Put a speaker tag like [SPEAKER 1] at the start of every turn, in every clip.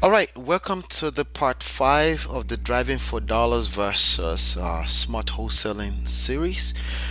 [SPEAKER 1] All right, welcome to the part five of the Driving for Dollars versus Smart Wholesaling series.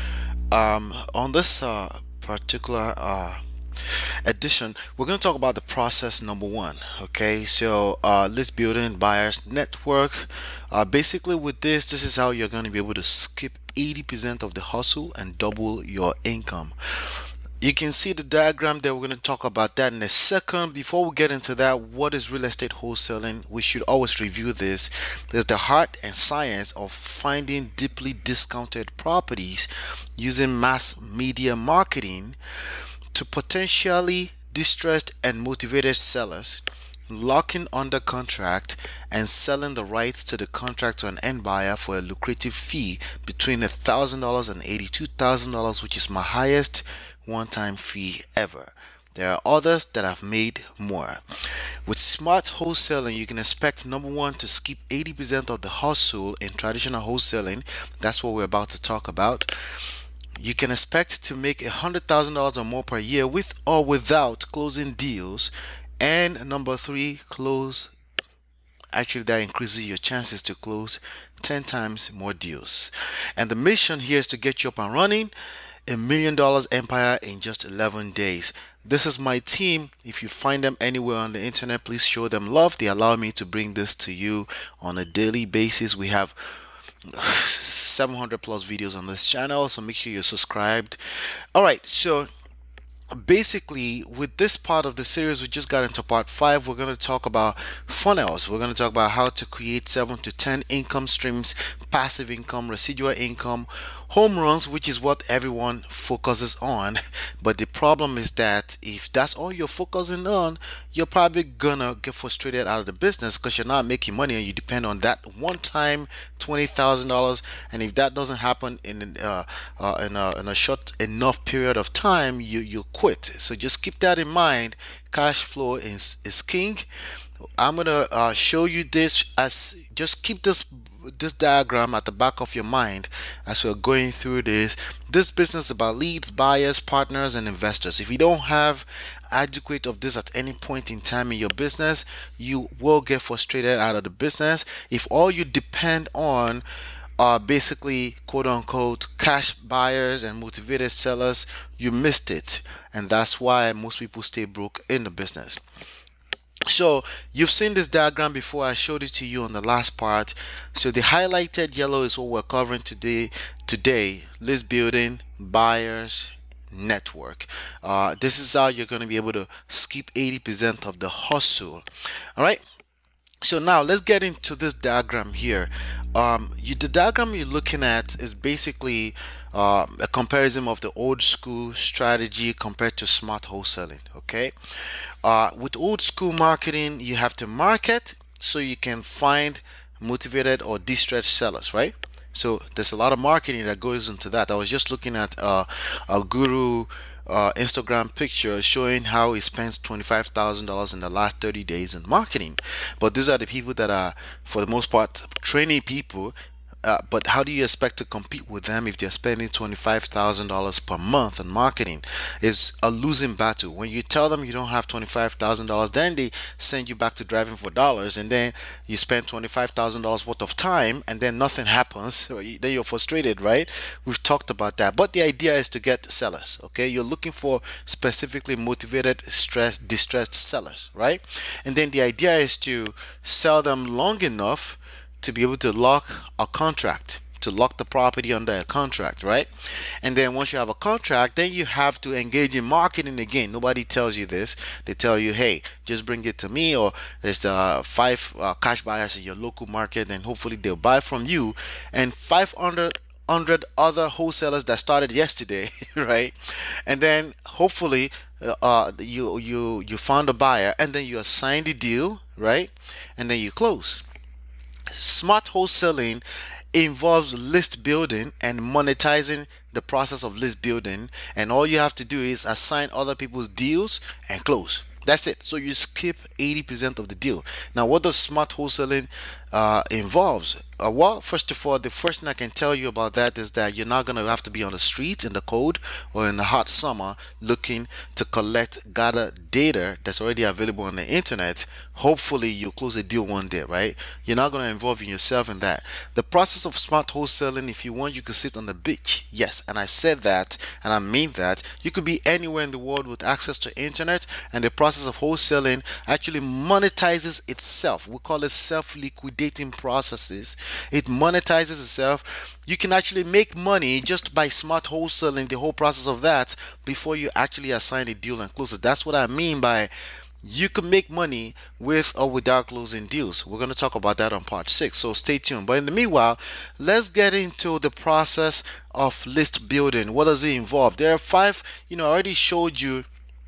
[SPEAKER 1] On this particular edition, we're going to talk about the process number one. Okay, so list building buyers network. Basically, with this is how you're going to be able to skip 80% of the hustle and double your income. You can see the diagram there. We're going to talk about that in a second. Before we get into that, what is real estate wholesaling? We should always review this. There's the art and science of finding deeply discounted properties using mass media marketing to potentially distressed and motivated sellers, locking under contract and selling the rights to the contract to an end buyer for a lucrative fee between $1,000 and $82,000, which is my highest one-time fee ever. There are others that have made more. With smart wholesaling, you can expect number one to skip 80% of the hustle in traditional wholesaling. That's what we're about to talk about. You can expect to make $100,000 or more per year with or without closing deals. And number three, close. Actually, that increases your chances to close 10 times more deals. And the mission here is to get you up and running $1 million empire in just 11 days. This is my team. If you find them anywhere on the internet, please show them love. They allow me to bring this to you on a daily basis. We have 700 plus videos on this channel, so make sure you're subscribed. All right, so basically with this part of the series, we just got into part five. We're going to talk about funnels. We're going to talk about how to create 7 to 10 income streams, passive income, residual income, home runs, which is what everyone focuses on. But the problem is that if that's all you're focusing on, you're probably gonna get frustrated out of the business because you're not making money and you depend on that one time $20,000. And if that doesn't happen in a short enough period of time, you quit. So just keep that in mind. Cash flow is king. I'm gonna show you this as just keep this diagram at the back of your mind as we're going through this. This business is about leads, buyers, partners, and investors. If you don't have adequate of this at any point in time in your business, you will get frustrated out of the business. If all you depend on are basically quote unquote cash buyers and motivated sellers, you missed it. And that's why most people stay broke in the business. So you've seen this diagram before. I showed it to you on the last part. So the highlighted yellow is what we're covering today. List building, buyers, network. This is how you're going to be able to skip 80% of the hustle. All right. So now let's get into this diagram here. The diagram you're looking at is basically a comparison of the old school strategy compared to smart wholesaling. Okay, with old school marketing, you have to market so you can find motivated or distressed sellers, right? So there's a lot of marketing that goes into that. I was just looking at a guru Instagram picture showing how he spends $25,000 in the last 30 days in marketing. But these are the people that are, for the most part, training people. But how do you expect to compete with them if they're spending $25,000 per month on marketing? It's a losing battle. When you tell them you don't have $25,000, then they send you back to driving for dollars, and then you spend $25,000 worth of time, and then nothing happens. So then you're frustrated, right? We've talked about that. But the idea is to get sellers. Okay, you're looking for specifically motivated, distressed sellers, right? And then the idea is to sell them long enough to be able to lock a contract, to lock the property under a contract, right? And then once you have a contract, then you have to engage in marketing again. Nobody tells you this. They tell you, hey, just bring it to me, or there's five cash buyers in your local market, and hopefully they'll buy from you, and 500 other wholesalers that started yesterday, right? And then hopefully you found a buyer, and then you assign the deal, right? And then you close. Smart wholesaling involves list building and monetizing the process of list building, and all you have to do is assign other people's deals and close. That's it. So you skip 80% of the deal. Now, what does smart wholesaling involves? Well, first of all, the first thing I can tell you about that is that you're not going to have to be on the streets in the cold or in the hot summer looking to gather data that's already available on the internet. Hopefully, you'll close a deal one day, right? You're not going to involve yourself in that. The process of smart wholesaling, if you want, you could sit on the beach. Yes, and I said that, and I mean that. You could be anywhere in the world with access to internet, and the process of wholesaling actually monetizes itself. We call it self-liquidating processes. It monetizes itself. You can actually make money just by smart wholesaling, the whole process of that, before you actually assign a deal and close it. That's what I mean by you can make money with or without closing deals. We're going to talk about that on part 6, so stay tuned. But in the meanwhile, let's get into the process of list building. What does it involve? There are 5, I already showed you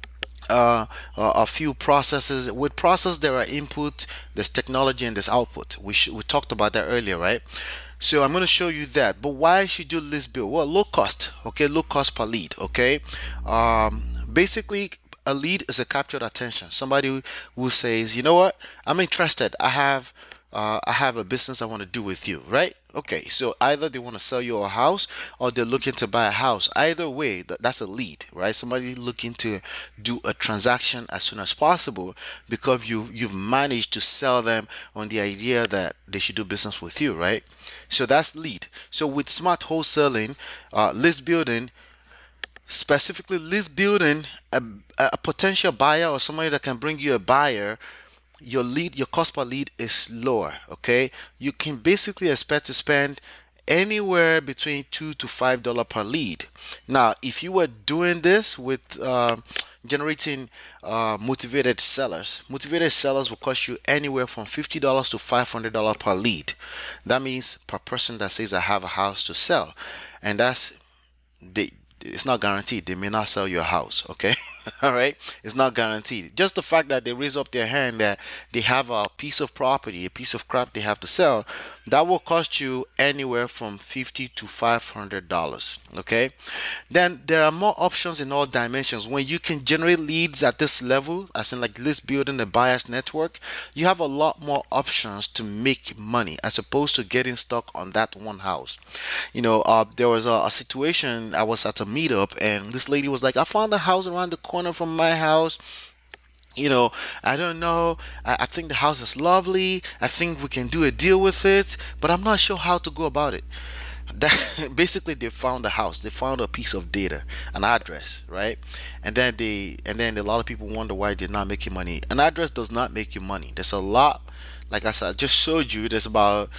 [SPEAKER 1] a few processes. With process, there are input, there's technology, and there's output. We talked about that earlier, right? So I'm going to show you that. But why should you list build? Well, low cost. Okay, low cost per lead. Okay, basically. A lead is a captured attention. Somebody who says, you know what, I'm interested. I have a business I want to do with you, right? Okay, so either they want to sell you a house or they're looking to buy a house. Either way, that's a lead, right? Somebody looking to do a transaction as soon as possible because you've managed to sell them on the idea that they should do business with you, right? So that's lead. So with smart wholesaling, list building, specifically list building, a potential buyer or somebody that can bring you a buyer, your cost per lead is lower. Okay, you can basically expect to spend anywhere between $2 to $5 per lead. Now if you were doing this with generating motivated sellers will cost you anywhere from $50 to $500 per lead. That means per person that says I have a house to sell, and they it's not guaranteed. They may not sell your house. Okay. All right, it's not guaranteed. Just the fact that they raise up their hand that they have a piece of property, a piece of crap they have to sell, that will cost you anywhere from $50 to $500. Okay, then there are more options in all dimensions. When you can generate leads at this level, as in like list building a buyers network, you have a lot more options to make money as opposed to getting stuck on that one house. There was a situation. I was at a meetup and this lady was like, I found a house around the corner from my house. I don't know. I think the house is lovely. I think we can do a deal with it, but I'm not sure how to go about it. That basically they found a house, they found a piece of data, an address, right? And then a lot of people wonder why they're not making money. An address does not make you money. There's a lot, like I said, I just showed you. There's about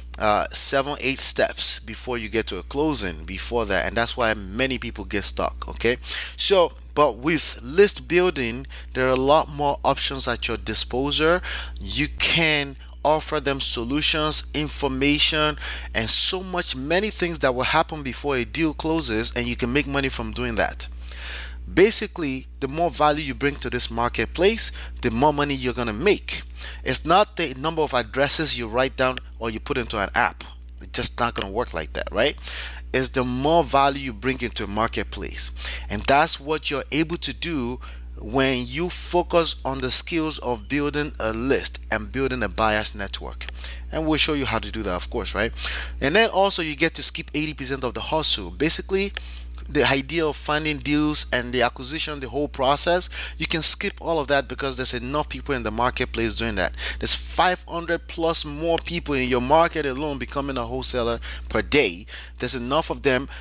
[SPEAKER 1] 7 8 steps before you get to a closing before that, and that's why many people get stuck. Okay, so but with list building there are a lot more options at your disposal. You can offer them solutions, information, and so much many things that will happen before a deal closes, and you can make money from doing that. Basically, the more value you bring to this marketplace, the more money you're going to make. It's not the number of addresses you write down or you put into an app. It's just not going to work like that, right? It's the more value you bring into a marketplace. And that's what you're able to do when you focus on the skills of building a list and building a buyers network. And we'll show you how to do that, of course, right? And then also you get to skip 80% of the hustle. Basically, the idea of finding deals and the acquisition, the whole process, you can skip all of that because there's enough people in the marketplace doing that. There's 500 plus more people in your market alone becoming a wholesaler per day. There's enough of them,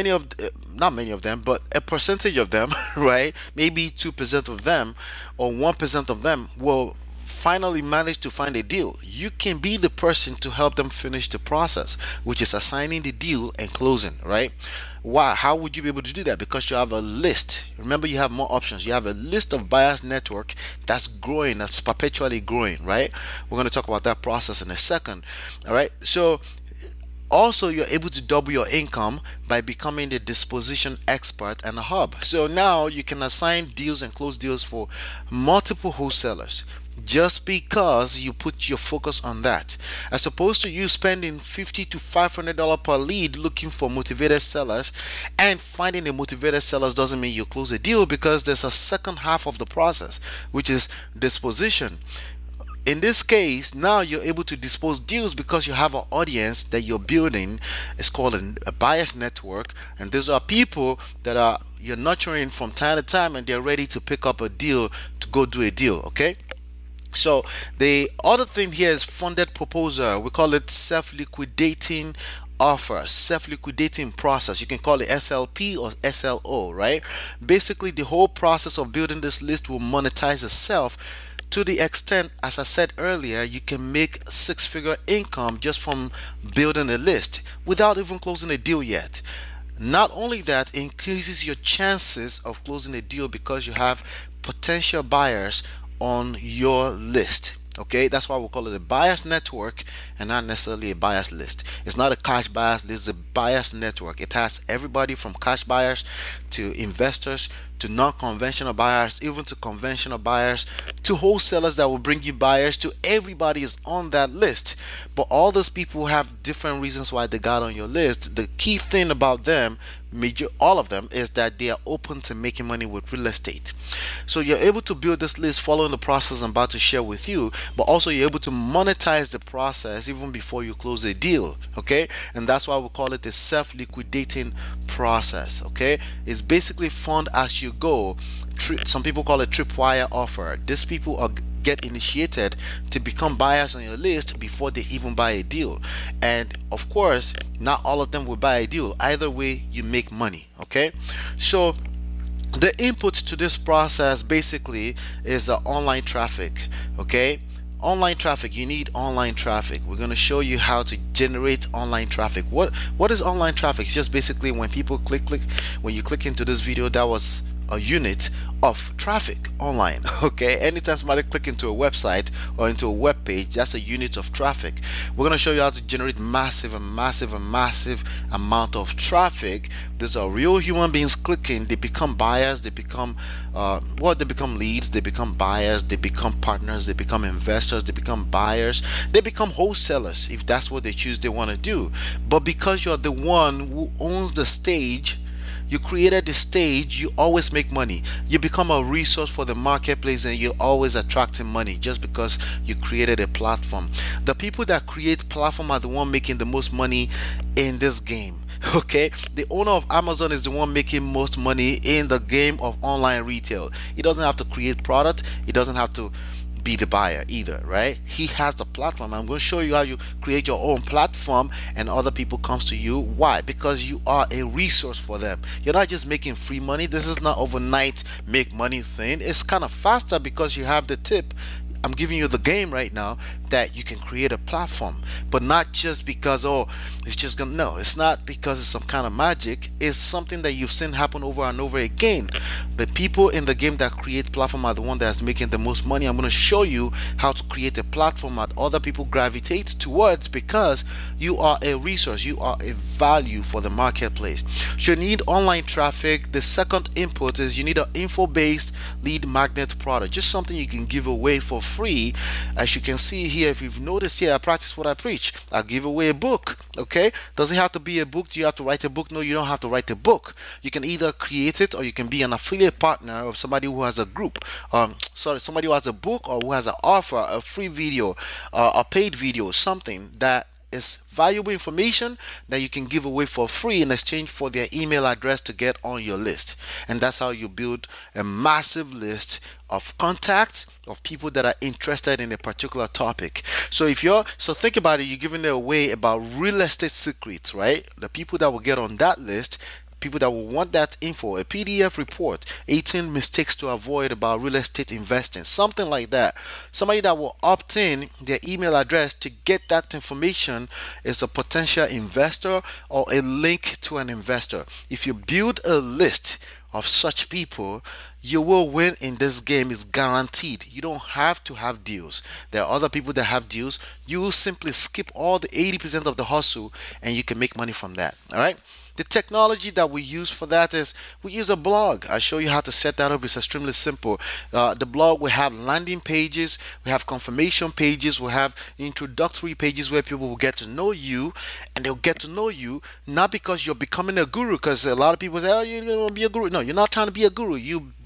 [SPEAKER 1] not many of them, but a percentage of them, right? Maybe 2% of them or 1% of them will finally manage to find a deal. You can be the person to help them finish the process, which is assigning the deal and closing, right? Why? How would you be able to do that? Because you have a list. Remember, you have more options. You have a list of buyers network that's growing, that's perpetually growing, right? We're going to talk about that process in a second. All right. So also you're able to double your income by becoming the disposition expert and a hub. So now you can assign deals and close deals for multiple wholesalers just because you put your focus on that, as opposed to you spending $50 to $500 per lead looking for motivated sellers. And finding the motivated sellers doesn't mean you close a deal, because there's a second half of the process, which is disposition. In this case, now you're able to dispose deals because you have an audience that you're building. It's called a buyers network, and those are people that are you're nurturing from time to time, and they're ready to pick up a deal to go do a deal. Okay. So the other thing here is funded proposal. We call it self-liquidating offer, self-liquidating process. You can call it SLP or SLO, right? Basically, the whole process of building this list will monetize itself to the extent, as I said earlier, you can make six-figure income just from building a list without even closing a deal yet. Not only that, it increases your chances of closing a deal because you have potential buyers on your list. Okay, that's why we call it a buyers network and not necessarily a buyers list. It's not a cash buyers list, it's a buyers network. It has everybody from cash buyers to investors to non-conventional buyers, even to conventional buyers, to wholesalers that will bring you buyers. To everybody is on that list. But all those people have different reasons why they got on your list. The key thing about them, major all of them, is that they are open to making money with real estate. So you're able to build this list following the process I'm about to share with you, but also you're able to monetize the process even before you close a deal. Okay, and that's why we call it a self-liquidating process. Okay, it's basically fund as you go. Some people call it tripwire offer. These people are get initiated to become buyers on your list before they even buy a deal. And of course, not all of them will buy a deal. Either way, you make money. Okay, so the input to this process basically is the online traffic. Okay, online traffic, you need online traffic. We're going to show you how to generate online traffic. What is online traffic? It's just basically when people click when you click into this video, that was a unit of traffic online. Okay, anytime somebody click into a website or into a web page, that's a unit of traffic. We're going to show you how to generate massive amount of traffic. These are real human beings clicking. They become buyers, they become they become leads, they become buyers, they become partners, they become investors, they become buyers, they become wholesalers if that's what they choose they want to do. But because you're the one who owns the stage, you created the stage, you always make money. You become a resource for the marketplace and you're always attracting money just because you created a platform. The people that create platform are the one making the most money in this game. Okay, the owner of Amazon is the one making most money in the game of online retail. He doesn't have to create product, he doesn't have to be the buyer either, right? He has the platform. I'm going to show you how you create your own platform and other people comes to you. Why? Because you are a resource for them. You're not just making free money. This is not overnight make money thing. It's kind of faster because you have the tip. I'm giving you the game right now that you can create a platform, but not just because, oh, it's just gonna, no, it's not because it's some kind of magic. It's something that you've seen happen over and over again. The people in the game that create platform are the one that's making the most money. I'm going to show you how to create a platform that other people gravitate towards because you are a resource, you are a value for the marketplace. So you need online traffic. The second input is you need an info-based lead magnet product, just something you can give away for free. As you can see here, if you've noticed here, I practice what I preach. I give away a book. Okay, does it have to be a book? Do you have to write a book? No, you don't have to write a book. You can either create it or you can be an affiliate partner of somebody who has a group, somebody who has a book or who has an offer, a free video, a paid video, something that is valuable information that you can give away for free in exchange for their email address to get on your list. And that's how you build a massive list of contacts of people that are interested in a particular topic. So think about it, you're giving away about real estate secrets, right? The people that will get on that list, people that will want that info, a PDF report, 18 mistakes to avoid about real estate investing, something like that. Somebody that will opt in their email address to get that information is a potential investor or a link to an investor. If you build a list of such people, you will win in this game. Is guaranteed. You don't have to have deals. There are other people that have deals. You will simply skip all the 80% of the hustle and you can make money from that. All right. The technology that we use for that is we use a blog. I'll show you how to set that up. It's extremely simple. The blog, we have landing pages, we have confirmation pages, we have introductory pages where people will get to know you, and they'll get to know you not because you're becoming a guru, because a lot of people say, oh, you're going to be a guru. No, you're not trying to be a guru. You bring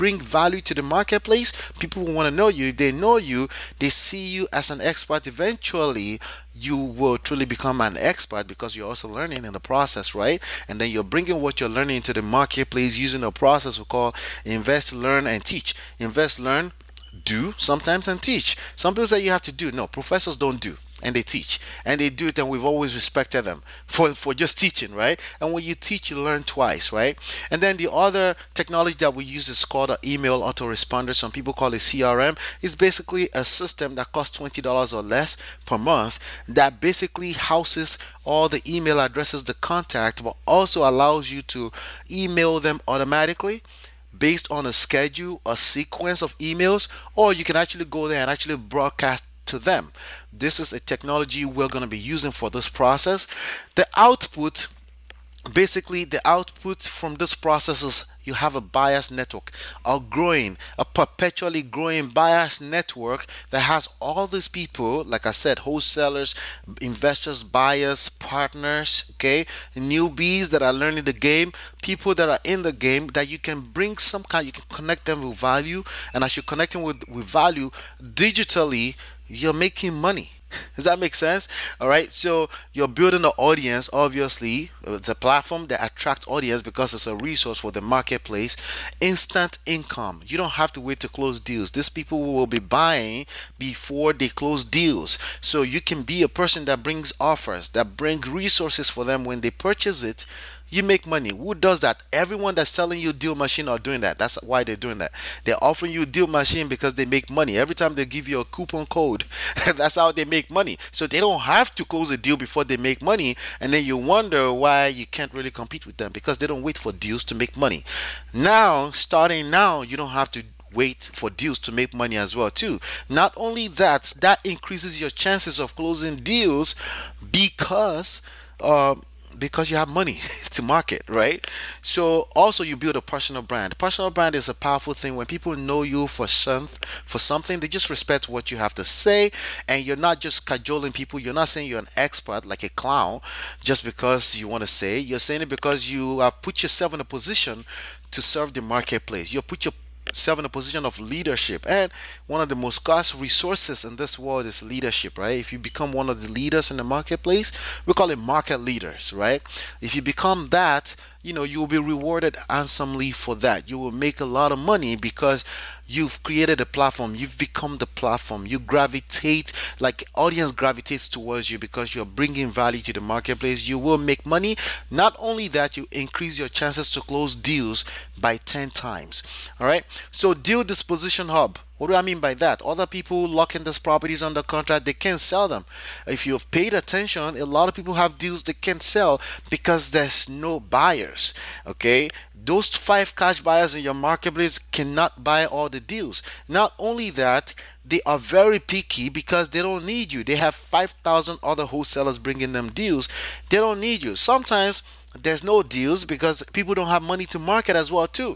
[SPEAKER 1] bring value to the marketplace, people will want to know you. They know you, they see you as an expert. Eventually, you will truly become an expert because you're also learning in the process, right? And then you're bringing what you're learning into the marketplace using a process we call invest, learn, and teach. Invest, learn, do sometimes, and teach. Some people say you have to do. No, professors don't do, and they teach, and they do it, and we've always respected them for just teaching, right? And when you teach, you learn twice, right? And then the other technology that we use is called an email autoresponder. Some people call it CRM. It's basically a system that costs $20 or less per month that basically houses all the email addresses, the contact, but also allows you to email them automatically based on a schedule, a sequence of emails, or you can actually go there and actually broadcast to them. This is a technology we're going to be using for this process. The output, basically the output from this process is you have a buyers network, a perpetually growing buyers network that has all these people, like I said, wholesalers, investors, buyers, partners, okay, newbies that are learning the game, people that are in the game that you can bring some kind, you can connect them with value, and as you're connecting with value digitally, you're making money. Does that make sense? All right. So you're building an audience. Obviously, it's a platform that attracts audience because it's a resource for the marketplace. Instant income. You don't have to wait to close deals. These people will be buying before they close deals. So you can be a person that brings offers, that bring resources for them when they purchase it. You make money. Who does that? Everyone that's selling you deal machine are doing that. That's why they're doing that. They're offering you deal machine because they make money. Every time they give you a coupon code, that's how they make money. So they don't have to close a deal before they make money. And then you wonder why you can't really compete with them because they don't wait for deals to make money. Now, starting now, you don't have to wait for deals to make money as well too. Not only that, that increases your chances of closing deals because um because you have money to market, right? So also you build a personal brand. Personal brand is a powerful thing. When people know you for something, they just respect what you have to say, and you're not just cajoling people. You're not saying you're an expert like a clown just because you want to say. You're saying it because you have put yourself in a position to serve the marketplace. You put yourself in a position of leadership, and one of the most scarce resources in this world is leadership, right? If you become one of the leaders in the marketplace, we call it market leaders, right? If you become that, you will be rewarded handsomely for that. You will make a lot of money because you've created a platform. You've become the platform. You gravitate, like audience gravitates towards you because you're bringing value to the marketplace. You will make money. Not only that, you increase your chances to close deals by 10 times. All right. So deal disposition hub. What do I mean by that? Other people locking these properties under contract, they can't sell them. If you've paid attention, a lot of people have deals they can't sell because there's no buyers. Okay? Those five cash buyers in your marketplace cannot buy all the deals. Not only that, they are very picky because they don't need you. They have 5,000 other wholesalers bringing them deals. They don't need you. Sometimes there's no deals because people don't have money to market as well too.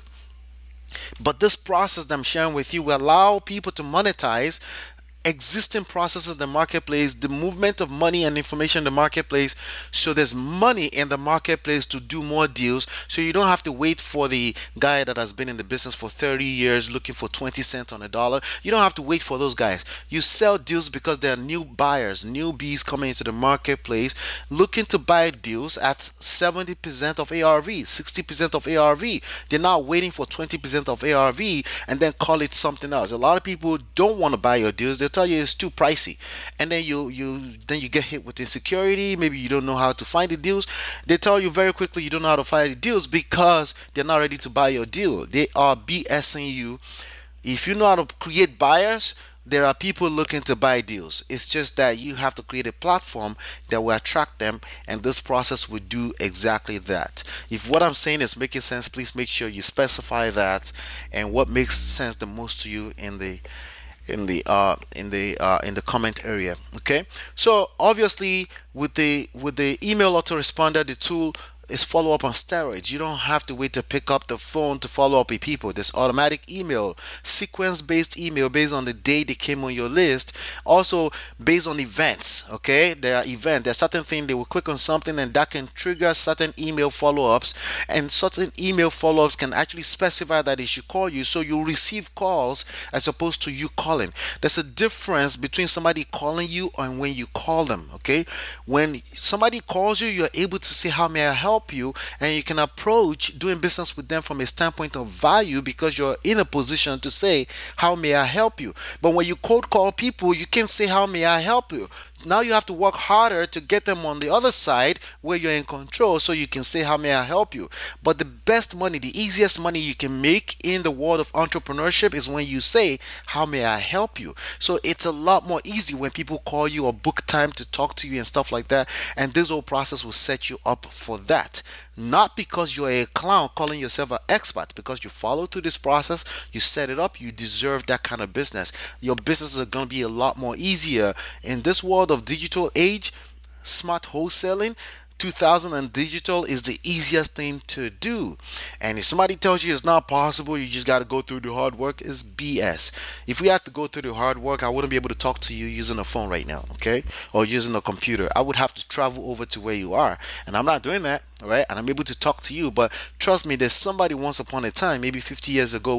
[SPEAKER 1] But this process that I'm sharing with you will allow people to monetize existing processes in the marketplace, the movement of money and information in the marketplace. So there's money in the marketplace to do more deals. So you don't have to wait for the guy that has been in the business for 30 years looking for 20 cents on a dollar. You don't have to wait for those guys. You sell deals because there are new buyers, newbies coming into the marketplace looking to buy deals at 70% of ARV, 60% of ARV. They're not waiting for 20% of ARV and then call it something else. A lot of people don't want to buy your deals. They tell you it's too pricey, and then you get hit with insecurity. Maybe you don't know how to find the deals. They tell you very quickly you don't know how to find the deals because they're not ready to buy your deal. They are BSing you. If you know how to create buyers, there are people looking to buy deals. It's just that you have to create a platform that will attract them, and this process will do exactly that. If what I'm saying is making sense, please make sure you specify that and what makes sense the most to you in the comment area. Okay, so obviously with the email autoresponder, the tool is follow up on steroids. You don't have to wait to pick up the phone to follow up with people. There's automatic email, sequence based email based on the day they came on your list. Also based on events. Okay, there are events. There's certain thing they will click on something and that can trigger certain email follow ups, and certain email follow ups can actually specify that they should call you, so you receive calls as opposed to you calling. There's a difference between somebody calling you and when you call them. Okay, when somebody calls you, you're able to say, how may I help you? And you can approach doing business with them from a standpoint of value because you're in a position to say, how may I help you? But when you cold call people, you can say, how may I help you? Now you have to work harder to get them on the other side where you're in control, so you can say, how may I help you? But the best money, the easiest money you can make in the world of entrepreneurship is when you say, how may I help you? So it's a lot more easy when people call you or book time to talk to you and stuff like that, and this whole process will set you up for that. Not because you're a clown calling yourself an expert, because you follow through this process, you set it up, you deserve that kind of business. Your businesses are going to be a lot more easier in this world of digital age. Smart wholesaling 2000 and digital is the easiest thing to do. And if somebody tells you it's not possible, you just got to go through the hard work, is BS. If we had to go through the hard work, I wouldn't be able to talk to you using a phone right now, okay, or using a computer. I would have to travel over to where you are, and I'm not doing that. All right, and I'm able to talk to you. But trust me, there's somebody once upon a time, maybe 50 years ago,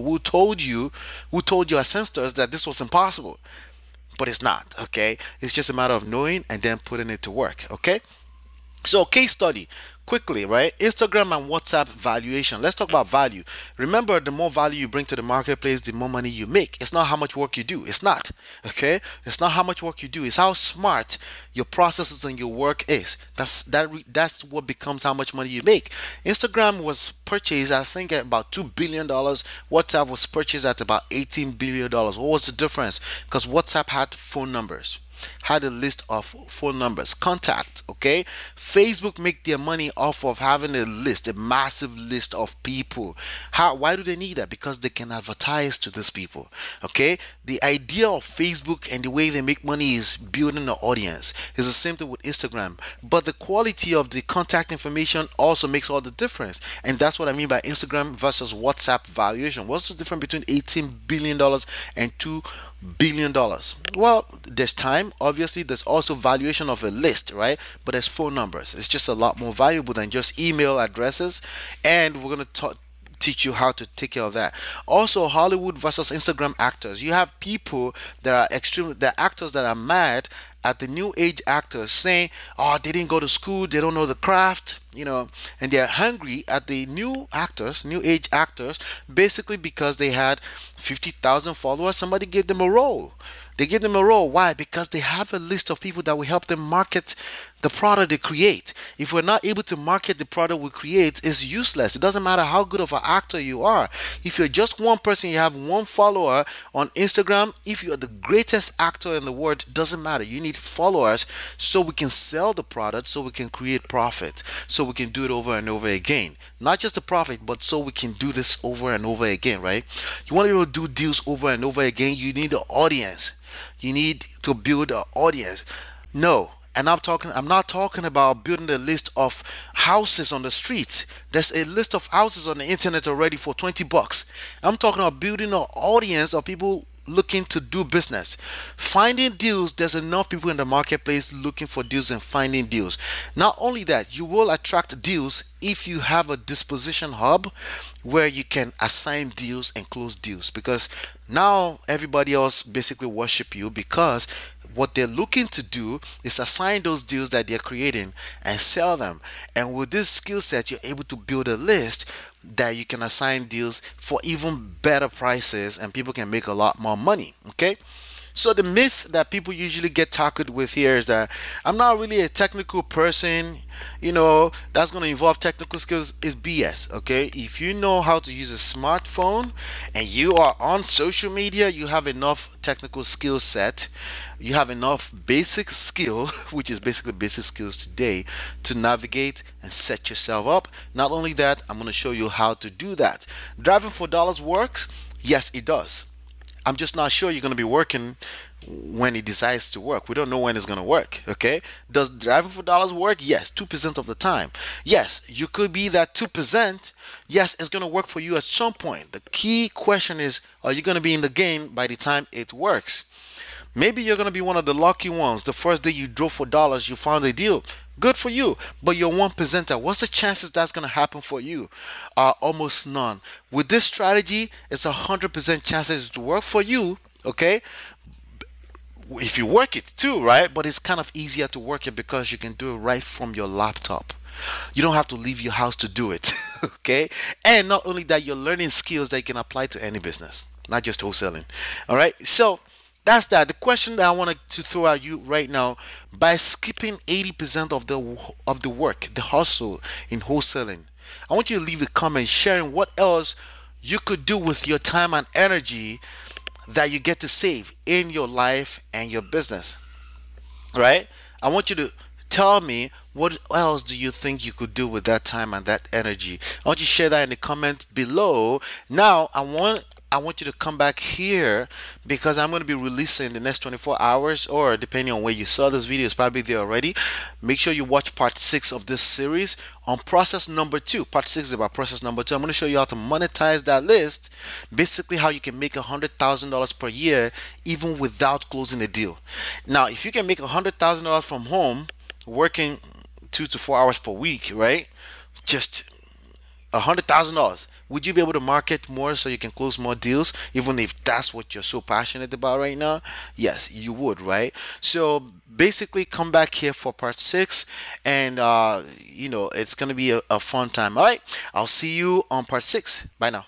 [SPEAKER 1] who told your ancestors that this was impossible. But it's not. Okay, it's just a matter of knowing and then putting it to work. Okay. So, case study quickly, right? Instagram and WhatsApp valuation. Let's talk about value. Remember, the more value you bring to the marketplace, the more money you make. It's not how much work you do. It's not. Okay? It's not how much work you do. It's how smart your processes and your work is. That's what becomes how much money you make. Instagram was purchased, I think, at about $2 billion. WhatsApp was purchased at about $18 billion. What was the difference? Because WhatsApp had phone numbers, had a list of phone numbers, contact. Okay, Facebook make their money off of having a list, a massive list of people. Why do they need that? Because they can advertise to these people. Okay, the idea of Facebook and the way they make money is building an audience. It's the same thing with Instagram, but the quality of the contact information also makes all the difference. And that's what I mean by Instagram versus WhatsApp valuation. What's the difference between $18 billion and $2 billion? Well, there's time. Obviously, there's also valuation of a list, right? But there's phone numbers. It's just a lot more valuable than just email addresses. And we're going to teach you how to take care of that. Also, Hollywood versus Instagram actors. You have people that are extreme, the actors that are mad at the new age actors saying, oh, they didn't go to school, they don't know the craft, and they're hungry at the new actors, new age actors, basically because they had 50,000 followers. Somebody gave them a role. They give them a role. Why? Because they have a list of people that will help them market the product they create. If we're not able to market the product we create, it's useless. It doesn't matter how good of an actor you are. If you're just one person, you have one follower on Instagram, if you're the greatest actor in the world, it doesn't matter. You need followers so we can sell the product, so we can create profit, so we can do it over and over again. Not just the profit, but so we can do this over and over again, right? You want to be able to do deals over and over again, you need an audience. You need to build an audience. No, and I'm not talking about building a list of houses on the street. There's a list of houses on the internet already for $20. I'm talking about building an audience of people looking to do business. Finding deals, there's enough people in the marketplace looking for deals and finding deals. Not only that, you will attract deals if you have a disposition hub where you can assign deals and close deals, because now everybody else basically worship you, because what they're looking to do is assign those deals that they're creating and sell them. And with this skill set, you're able to build a list that you can assign deals for even better prices, and people can make a lot more money. Okay. So the myth that people usually get tackled with here is that I'm not really a technical person, that's going to involve technical skills, is BS. Okay, if you know how to use a smartphone and you are on social media, you have enough technical skill set, you have enough basic skill, which is basically basic skills today, to navigate and set yourself up. Not only that, I'm going to show you how to do that. Driving for dollars works. Yes, it does. I'm just not sure you're going to be working when it decides to work. We don't know when it's going to work. Okay. Does driving for dollars work? Yes, 2% of the time. Yes, you could be that 2%. Yes, it's going to work for you at some point. The key question is, are you going to be in the game by the time it works? Maybe you're going to be one of the lucky ones. The first day you drove for dollars, you found a deal. Good for you. But you're 1%er. What's the chances that's going to happen for you? Almost none. With this strategy, it's 100% chances to work for you. Okay, if you work it too, right? But it's kind of easier to work it because you can do it right from your laptop. You don't have to leave your house to do it. Okay, and not only that, you're learning skills that you can apply to any business, not just wholesaling. All right, so that's that. The question that I wanted to throw at you right now: by skipping 80% of the work, the hustle in wholesaling, I want you to leave a comment sharing what else you could do with your time and energy that you get to save in your life and your business, right? I want you to tell me what else do you think you could do with that time and that energy. I want you to share that in the comment below. Now I want you to come back here because I'm going to be releasing in the next 24 hours, or depending on where you saw this video, it's probably there already. Make sure you watch part 6 of this series on process number 2. Part 6 is about process number 2. I'm going to show you how to monetize that list, basically how you can make $100,000 per year even without closing a deal. Now, if you can make $100,000 from home working 2 to 4 hours per week, right? Just $100,000. Would you be able to market more so you can close more deals, even if that's what you're so passionate about right now? Yes, you would, right? So basically, come back here for part 6, and it's gonna be a fun time. All right, I'll see you on part 6. Bye now.